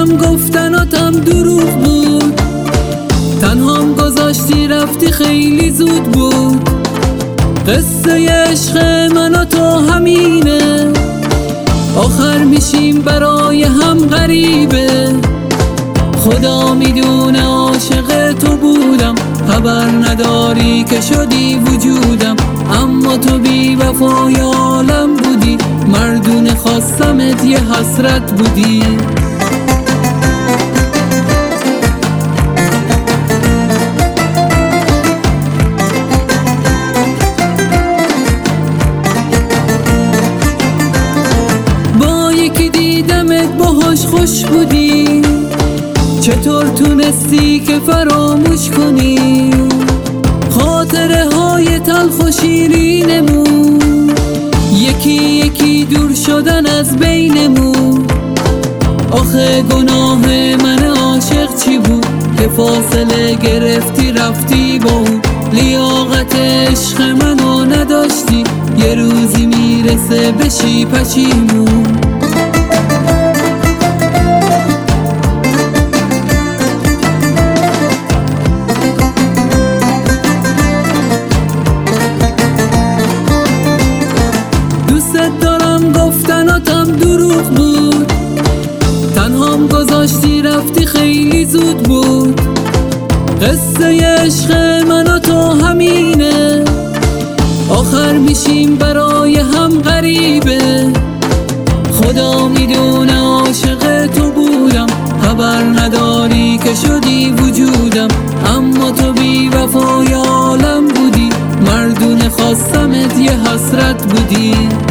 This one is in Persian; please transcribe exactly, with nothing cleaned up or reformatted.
دارم گفتناتم دروغ بود، تنهام گذاشتی رفتی خیلی زود بود. قصه عشق من و تو همینه، آخر میشیم برای هم غریبه. خدا میدونه عاشق تو بودم، خبر نداری که شدی وجودم. اما تو بی وفای عالم بودی، مردون خواستمت یه حسرت بودی. با یکی دیدمت باهاش خوش بودی، چطور تونستی که فراموش کنی خاطره های تلخ و شیرینمون؟ یکی یکی دور شدن از بینمون. آخه گناه من عاشق چی بود که فاصله گرفتی رفتی با اون؟ لیاقت عشق منو نداشتی، یه روزی میرسه بشی پشیمون. دارم گفتناتم دروغ بود، تنهام گذاشتی رفتی خیلی زود بود. قصه عشق من و تو همینه، آخر میشیم برای هم غریبه. خدا میدونه عاشق تو بودم، خبر نداری که شدی وجودم. اما تو بی وفای عالم بودی، مردون خواستمت یه حسرت بودی.